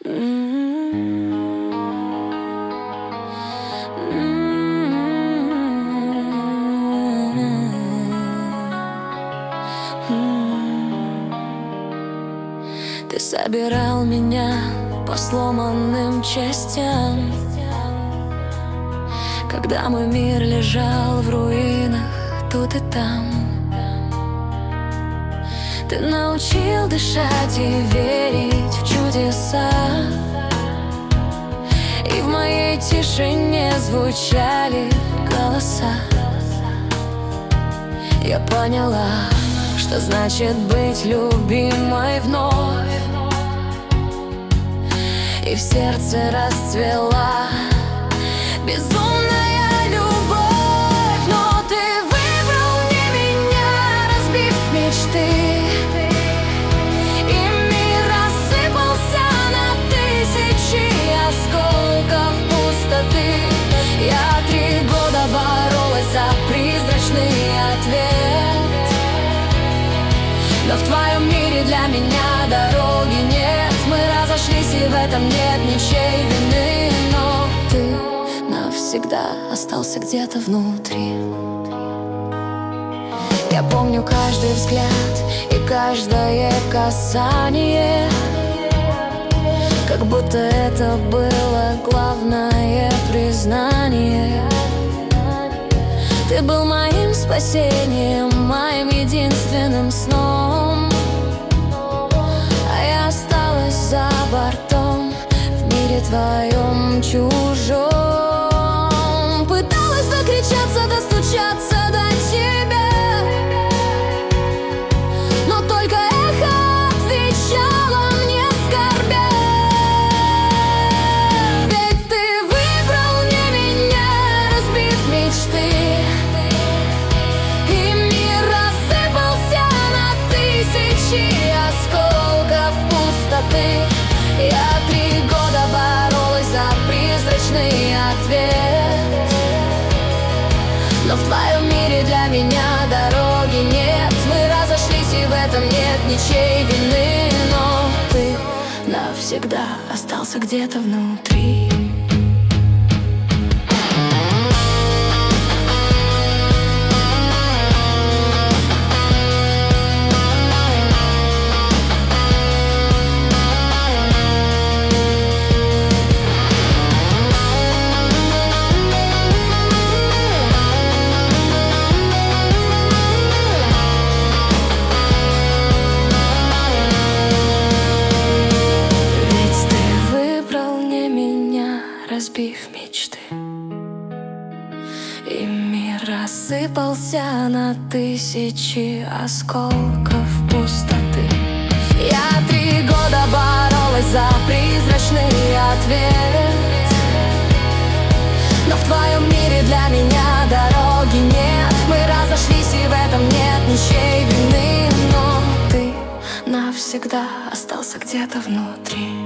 Ты собирал меня по сломанным частям, когда мой мир лежал в руинах тут и там. Ты научил дышать и верить в чудеса, и в моей тишине звучали голоса. Я поняла, что значит быть любимой вновь, и в сердце расцвела безумная любовь. Но ты выбрал не меня, разбив мечты, и мир рассыпался на тысячи осколков пустоты. Я 3 года боролась за призрачный ответ, но в твоем мире для меня дороги нет. Мы разошлись, и в этом нет ничьей вины, но ты навсегда остался где-то внутри. Я помню каждый взгляд и каждое касание, как будто это было главное признание. Ты был моим спасением, моим единственным сном, а я осталась за бортом в мире твоем чужом. Пыталась докричаться, достучаться до тебя, но только эхо отвечало мне скорбя. Ведь ты выбрал не меня, разбив мечты, осколков пустоты. Я 3 года боролась за призрачный ответ, но в твоем мире для меня дороги нет. Мы разошлись, и в этом нет ничьей вины, но ты навсегда остался где-то внутри. Разбив мечты, и мир рассыпался на тысячи осколков пустоты. Я 3 года боролась за призрачный ответ, но в твоем мире для меня дороги нет. Мы разошлись, и в этом нет ничьей вины, но ты навсегда остался где-то внутри.